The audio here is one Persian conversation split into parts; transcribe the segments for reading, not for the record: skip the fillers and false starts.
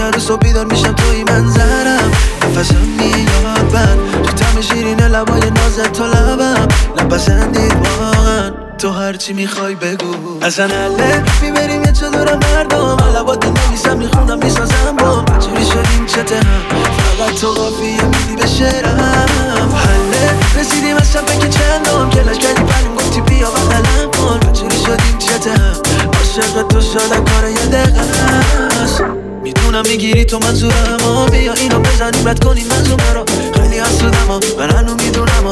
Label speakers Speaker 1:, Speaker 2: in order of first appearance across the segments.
Speaker 1: هر صبح بیدار میشم توی منظرم، نفسم میاد بند تو طعم شیرین لبای نازت تو لبم، نپسندید واقعا تو هرچی میخوای بگو. اصلا حله میبریم یه چه دورم مردم، لبات نویسم میخونم میسازم با چوری شدیم چته هم، فقط تو قافیه میدی به شعرم. حله رسیدیم از شب که چندم کلش کردی پریم گفتی بیا و قلم کن، چوری شدیم چته هم، عاشق تو شدم کار یه دقیقه است. میدونم میگیری تو منظورم، بیا اینو بزنیم رد کنیم منظومه رو، خیلی حسودم من هنو میدونم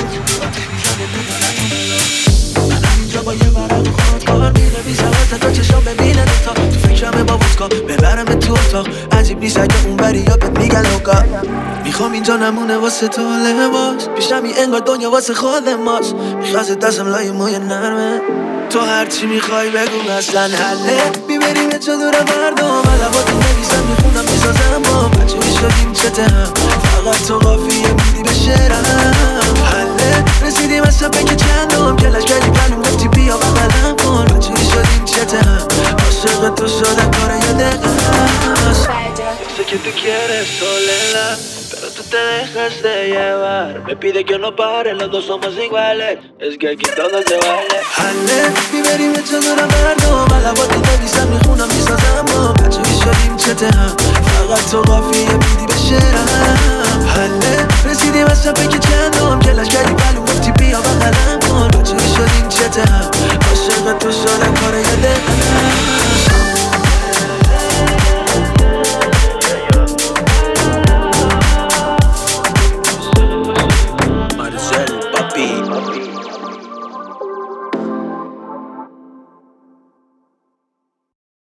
Speaker 1: من اینجا با یه ورق خودکار می‌نویسم واسه تا چشام ببینه دوتا، تو فکرمه با وودکا ببرم تو اتاق، عجیب نیست اگه اون بری یا بهت میگن لوکا. میخوام اینجا نمونه واسه تو لباس، پیشمی انگار دنیا واسه خود ماست، میخواسته دستم لای موی نرمه تو هرچی میخوای بگو. اصلا حله میبریم یه چه دور مردم، لباتو نویسم میخونم میسازم با بچه‌ای شدیم چته هم، فقط تو قافیه میدی به شعرم. حله رسیدیم از صفحه که چندم کلش کردی پریم گفتی بیا و قلم کن، بچه‌ای شدیم چته هم، عاشق تو شدم کار یه دقیقه است. Sé que tú quieres soledad, pero tú te dejas de llevar. Me pide que no pare, los dos somos iguales, es que aquí todo se vale. حله میبریم یه چه دور مردم، لباتو نویسم میخونم میسازم با بچه‌ای شدیم چته هم، فقط تو قافیه میدی به شعرم. حله رسیدیم از صفحه که چندم کلش کردی پریم گفتی بیا و قلم کن، بچه‌ای شدیم چته هم، عاشق تو شدم کار